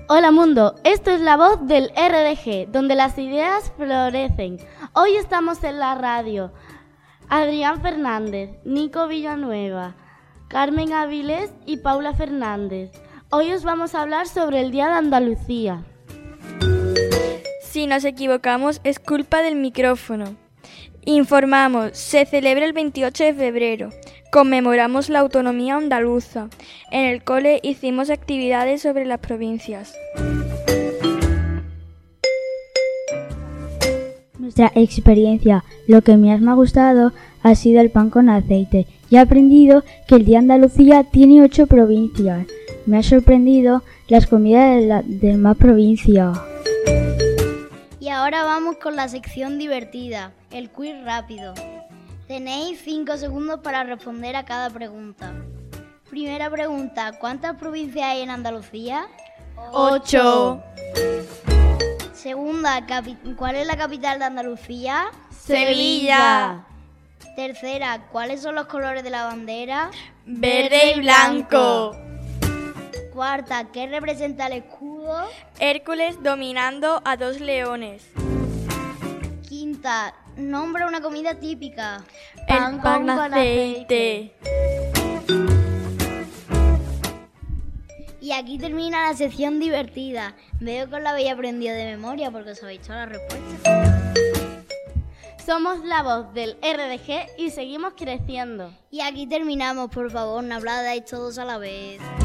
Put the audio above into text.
Hola mundo, esto es la voz del RDG, donde las ideas florecen. Hoy estamos en la radio. Adrián Fernández, Nico Villanueva, Carmen Avilés y Paula Fernández. Hoy os vamos a hablar sobre el Día de Andalucía. Si nos equivocamos es culpa del micrófono. Informamos, se celebra el 28 de febrero. Conmemoramos la autonomía andaluza. En el cole hicimos actividades sobre las provincias. Nuestra experiencia, lo que más me ha gustado ha sido el pan con aceite. Y he aprendido que el Día de Andalucía tiene 8 provincias. Me ha sorprendido las comidas de las demás provincias. Y ahora vamos con la sección divertida, el quiz rápido. Tenéis 5 segundos para responder a cada pregunta. Primera pregunta, ¿cuántas provincias hay en Andalucía? 8. Segunda, ¿cuál es la capital de Andalucía? Sevilla. Tercera, ¿cuáles son los colores de la bandera? Verde y blanco. Cuarta, ¿qué representa el escudo? Hércules dominando a 2 leones. Quinta, nombra una comida típica. El pan con aceite. Y aquí termina la sección divertida. Veo que os la habéis aprendido de memoria porque os habéis hecho la respuesta. Somos la voz del RDG y seguimos creciendo. Y aquí terminamos, por favor, no habláis todos a la vez.